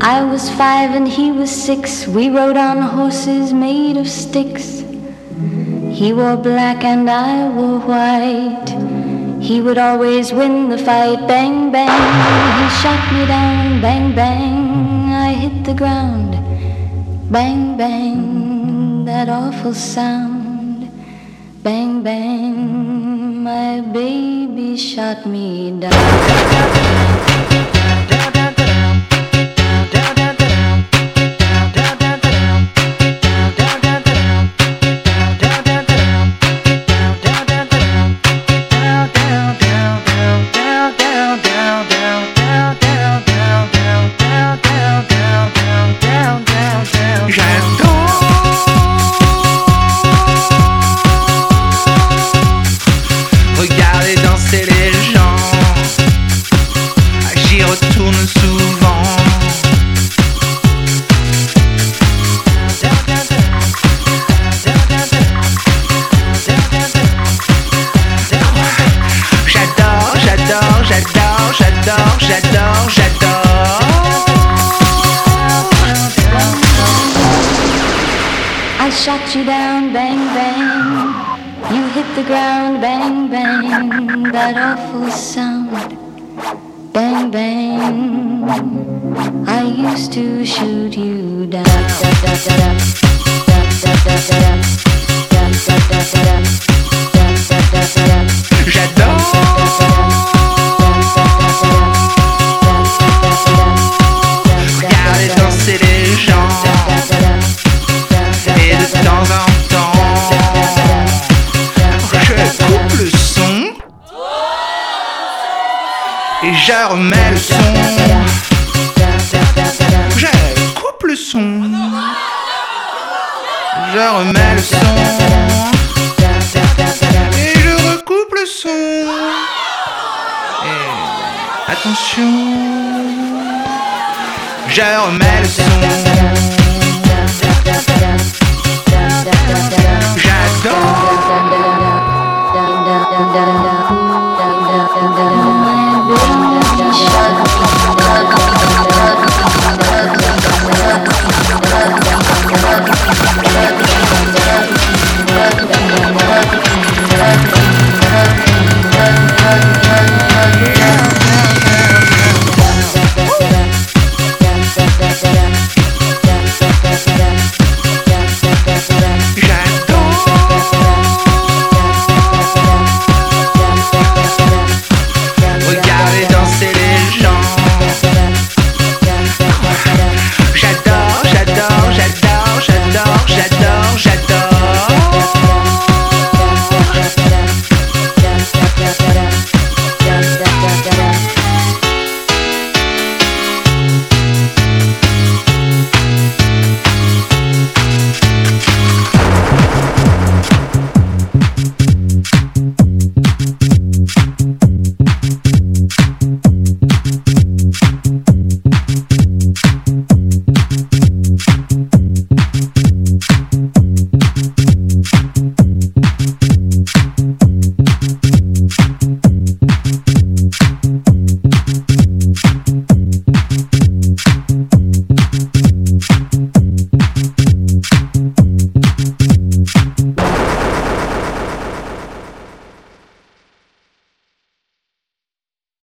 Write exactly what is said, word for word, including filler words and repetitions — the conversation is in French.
I was five and he was six. We rode on horses made of sticks. He wore black and I wore white. He would always win the fight. Bang, bang, he shot me down. Bang, bang, I hit the ground. Bang, bang, that awful sound. Bang, bang, my baby shot me down. Shot you down, bang, bang. You hit the ground, bang, bang. That awful sound, bang, bang. I used to shoot you down. J'adore. Regardez danser les gens. Et de temps en temps, je coupe le son et je remets le son. Je coupe le son, je remets le son et je recoupe le son. Et attention, je remets le son. J'adore.